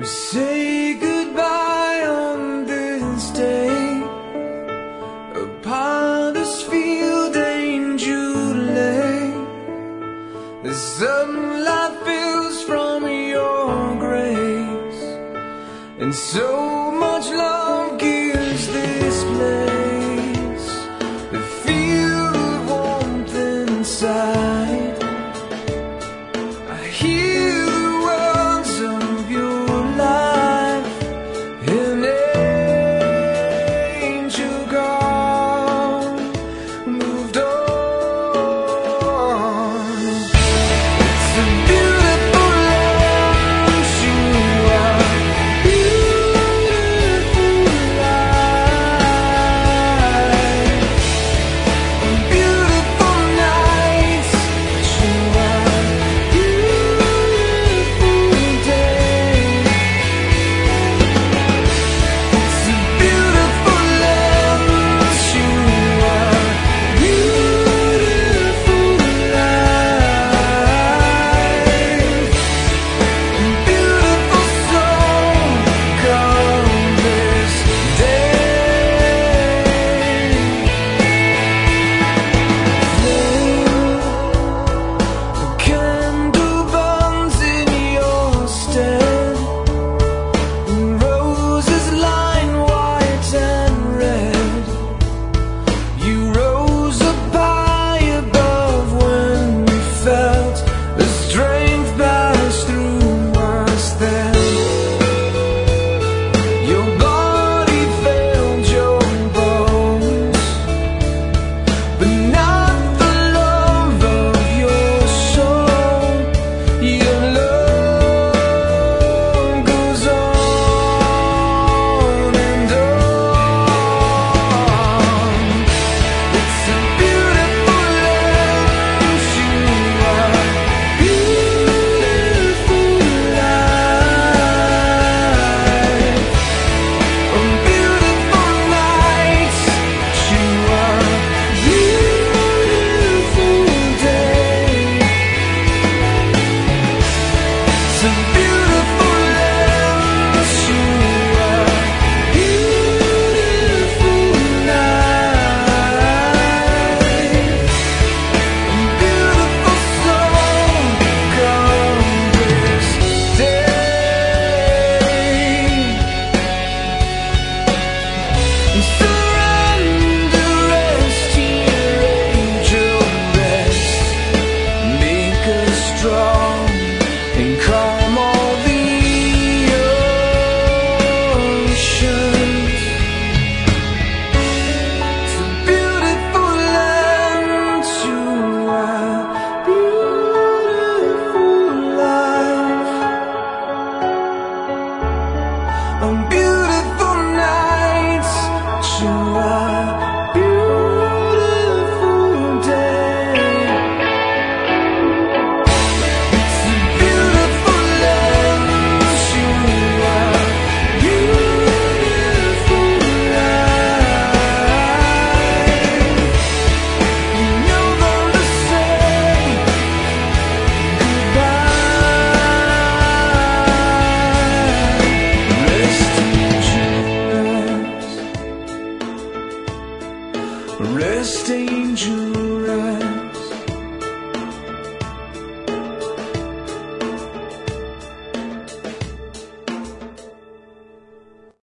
Say goodbye on this day upon this field, angel lay. The sunlight fills from your grace, and so much love gives this place the feel of warmth inside. I hear the words of your life, an angel gone, moved on. It's a beautiful life, you are beautiful life. On beautiful nights, you are beautiful day. It's a beautiful life, you are beautiful life. And beautiful soul come this day. A candle burns in your stead, and roses line white and red. You rose up high above when we felt the strength pass through us then. Your body failed your bones, but not the love of your soul. Your love goes on and on. It's a beautiful life, you are beautiful life. On beautiful nights, you are beautiful day. It's a beautiful life, you are beautiful life. And beautiful soul come this day. And surrender, rest here, angel rest. Make us strong and calm all the oceans. It's a beautiful land, you are beautiful life. On beautiful nights, you are beautiful day. It's a beautiful land, you are beautiful life. You know them to say goodbye. Rest angel rest, rest angel rest.